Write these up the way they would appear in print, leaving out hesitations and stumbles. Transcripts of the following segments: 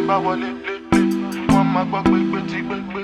bá wọlé lé wọ́n máa gbọ́ gbégbé tí gbégbé.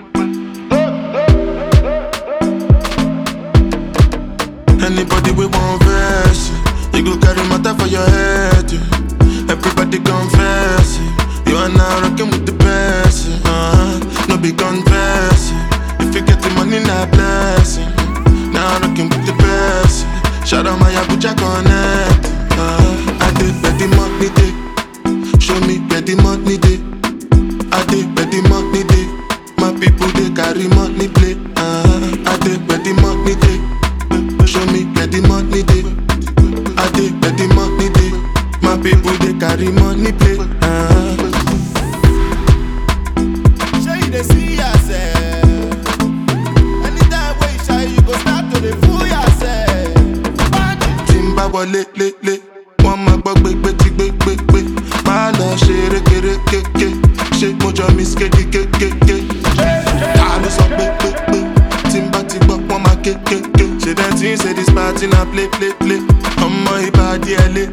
Anybody we want verse, you go carry matter for your head. Everybody confess, you are now rocking with the best. No be confess, if you get the money, not blessing. Now rocking with the best. Shout out my Abuja connect. I did where the money day. Show me where the money day. I did where the money day. My people they carry money play. I did where the money day. Show me where the money day. I did where the money day. My people they carry money play. Show you they see yourself. Anytime when you shy, you go start to dey fool yourself. Timba wọlé lé wọ́n máa gbọ́ gbégbé tí gbégbé. Má lọ ṣe rékérékéké, ṣé mo jọ miss kékékéké. Ta ló sọ pé Timba ti gbọ́ wọ́n máa kékéké. Ṣé dem ti say this party na play. Ọmọ ìbàdí ẹ̀ lé.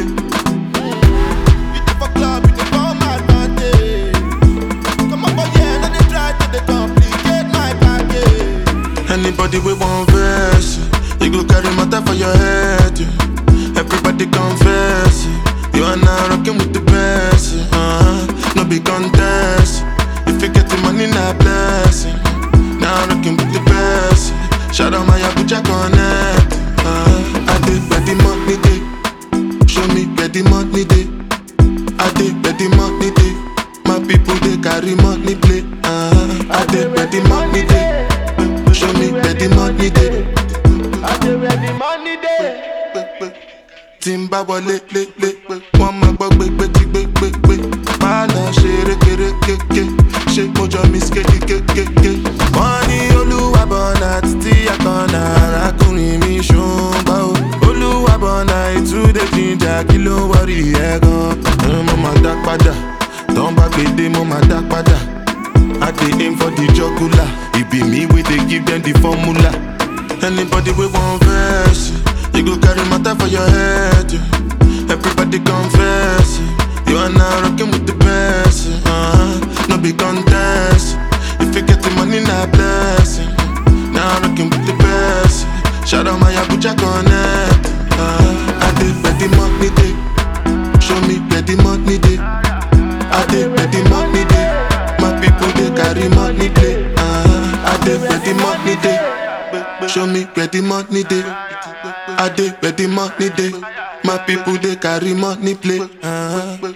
You dey for club, you dey for mad party. Come up for here, no dey try to dey complicate my package. Anybody we want verse, you go carry matter for your head. Everybody confess, you are now rocking with the best. No be contest, if you get the money, not blessing. Now rocking with the best. Shout out my Abuja connect. I did where the money day. Show me where the money day. I did where the money day. My people they carry money play. I did where the money day. Show me where the money day. I dey where the money dey. Timba wọlé lé wọ́n máa gbọ́ gbégbé tí gbégbé. Má lọ ṣe rékérékéké, ṣé mo jọ miss kékékéké. Wọ́n ní Olúwabọ̀nà títí àkànnà arákùnrin mi ṣùgbọ́n o. Olúwabọ̀nà ìtúndé jíjà kí ló ń wọrí ẹ̀ gan. Mo máa dá padà, tán bá gbèdé mo máa dá padà. I dey aim for the jugular, it be me wey dey give them the formula. Anybody we want verse, you go carry matter for your head. Everybody confess, you are now rocking with the best. No be contest, if you get the money, not blessing. Now rocking with the best. Shout out my Abuja connect. I did where the money day. Show me where the money day. I did where the money day. My people they carry money play. I did where the money day. Show me where the money day. I did where the money day. My people they carry money play.